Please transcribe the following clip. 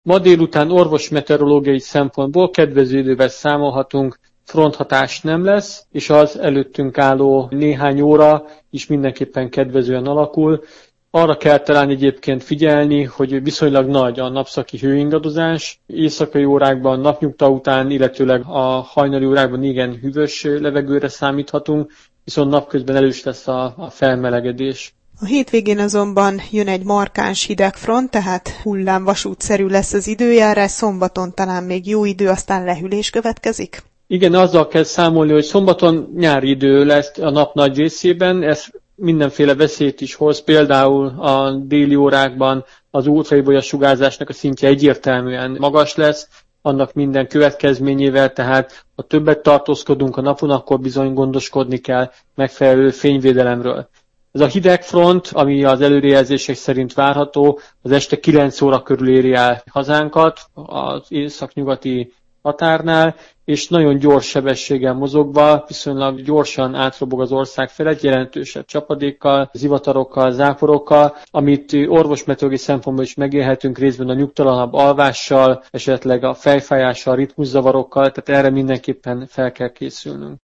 Ma délután orvosmeteorológiai szempontból kedvező idővel számolhatunk, fronthatás nem lesz, és az előttünk álló néhány óra is mindenképpen kedvezően alakul. Arra kell talán egyébként figyelni, hogy viszonylag nagy a napszaki hőingadozás. Éjszakai órákban napnyugta után, illetőleg a hajnali órákban igen hűvös levegőre számíthatunk, viszont napközben erős lesz a felmelegedés. A hétvégén azonban jön egy markáns hidegfront, tehát hullámvasútszerű lesz az időjárás, szombaton talán még jó idő, aztán lehűlés következik? Igen, azzal kell számolni, hogy szombaton nyári idő lesz a nap nagy részében, ez mindenféle veszélyt is hoz, például a déli órákban az ultraviolet sugárzásnak a szintje egyértelműen magas lesz, annak minden következményével, tehát ha többet tartózkodunk a napon, akkor bizony gondoskodni kell megfelelő fényvédelemről. Ez a hidegfront, ami az előrejelzések szerint várható, az este 9 óra körül éri el hazánkat az északnyugati határnál, és nagyon gyors sebességgel mozogva, viszonylag gyorsan átrobog az ország felett, jelentősebb csapadékkal, zivatarokkal, záporokkal, amit orvosmeteorológiai szempontból is megélhetünk részben a nyugtalanabb alvással, esetleg a fejfájással, ritmuszavarokkal, tehát erre mindenképpen fel kell készülnünk.